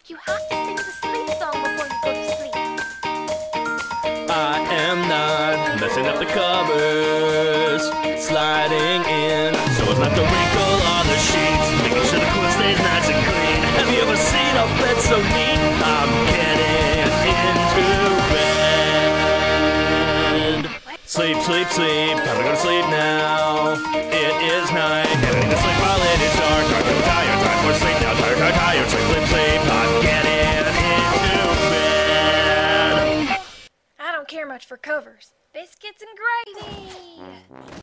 You have to sing the sleep song before you go to sleep. I am not messing up the covers, sliding in so as not to wrinkle on the sheets, making sure the quilt stays nice and clean. Have you ever seen a bed so neat? I'm getting into bed. Sleep, sleep, sleep, time to go to sleep now. It is night, and I need to sleep while it is dark. I'm tired, time for sleep now. Tired, tired, tired, sleep, sleep, sleep. I'm getting into bed. I don't care much for covers. Biscuits and gravy.